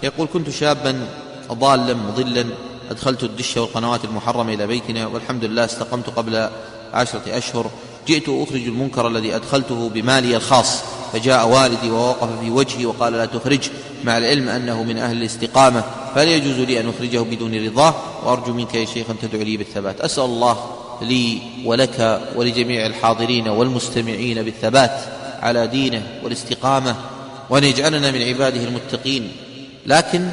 يقول: كنت شابا ضالا مضلا، أدخلت الدش والقنوات المحرمة إلى بيتنا، والحمد لله استقمت قبل 10 أشهر. جئت أخرج المنكر الذي أدخلته بمالي الخاص، فجاء والدي ووقف في وجهي وقال: لا تخرج، مع العلم أنه من أهل الاستقامة، فلا يجوز لي أن أخرجه بدون رضاه، وأرجو منك يا شيخ أن تدعو لي بالثبات. أسأل الله لي ولك ولجميع الحاضرين والمستمعين بالثبات على دينه والاستقامة، وأن يجعلنا من عباده المتقين. لكن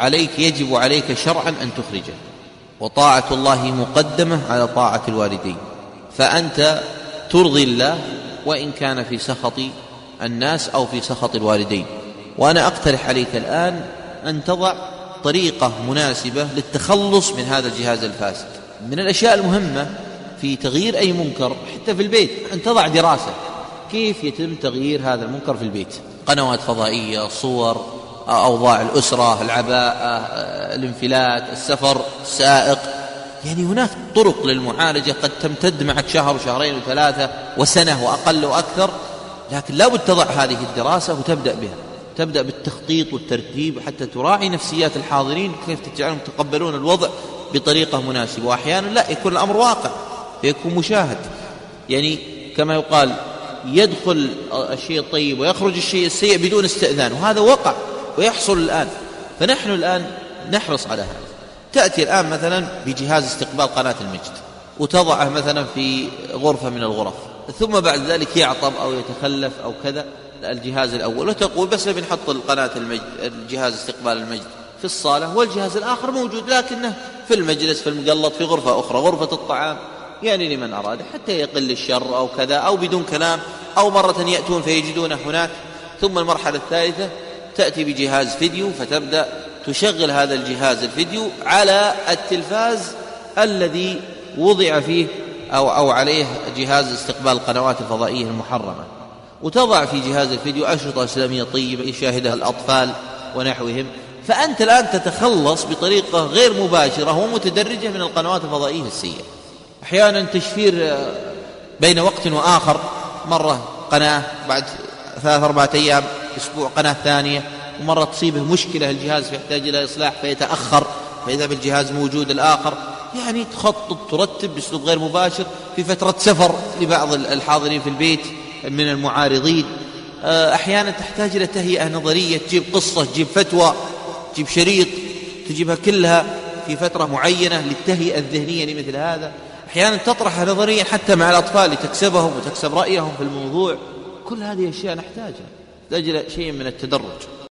يجب عليك شرعا أن تخرجه، وطاعة الله مقدمة على طاعة الوالدين، فأنت ترضي الله وإن كان في سخط الناس أو في سخط الوالدين. وأنا أقترح عليك الآن أن تضع طريقة مناسبة للتخلص من هذا الجهاز الفاسد. من الأشياء المهمة في تغيير أي منكر حتى في البيت أن تضع دراسة كيف يتم تغيير هذا المنكر في البيت، قنوات فضائية، صور، أوضاع الأسرة، العباءة، الانفلات، السفر، السائق. يعني هناك طرق للمعالجة قد تمتد معك شهر وشهرين وثلاثة وسنة وأقل وأكثر، لكن لا بد تضع هذه الدراسة وتبدأ بها، تبدأ بالتخطيط والترتيب حتى تراعي نفسيات الحاضرين، كيف تجعلهم يتقبلون الوضع بطريقة مناسبة. وأحيانا لا يكون الأمر واقع، يكون مشاهد، يعني كما يقال يدخل الشيء الطيب ويخرج الشيء السيء بدون استئذان، وهذا وقع ويحصل الآن. فنحن الآن نحرص على هذا. تأتي الآن مثلا بجهاز استقبال قناة المجد وتضعه مثلا في غرفة من الغرف، ثم بعد ذلك يعطب أو يتخلف أو كذا الجهاز الأول، وتقول بس بنحط القناة المجد، الجهاز استقبال المجد في الصالة، والجهاز الآخر موجود لكنه في المجلس في المقلط في غرفة أخرى، غرفة الطعام، يعني لمن أراد حتى يقل الشر أو كذا، أو بدون كلام، أو مرة يأتون فيجدونه هناك. ثم المرحلة الثالثة تأتي بجهاز فيديو، فتبدأ تشغل هذا الجهاز الفيديو على التلفاز الذي وضع فيه أو عليه جهاز استقبال القنوات الفضائية المحرمة، وتضع في جهاز الفيديو أشرطة إسلامية طيبة يشاهدها الأطفال ونحوهم. فأنت الآن تتخلص بطريقة غير مباشرة ومتدرجة من القنوات الفضائية السيئة. أحيانا تشفير بين وقت وآخر، مرة قناة، بعد 3-4 أيام أسبوع قناة ثانية، ومرة تصيبه مشكلة الجهاز يحتاج إلى إصلاح فيتأخر، فإذا بالجهاز موجود الآخر. يعني تخطط ترتب بأسلوب غير مباشر. في فترة سفر لبعض الحاضرين في البيت من المعارضين أحيانا تحتاج إلى تهيئة نظرية، تجيب قصة، تجيب فتوى، تجيب شريط، تجيبها كلها في فترة معينة للتهيئة الذهنية لمثل هذا. أحيانا تطرح نظريا حتى مع الأطفال لتكسبهم وتكسب رأيهم في الموضوع. كل هذه أشياء نحتاجها، نحتاج إلى شيء من التدرج.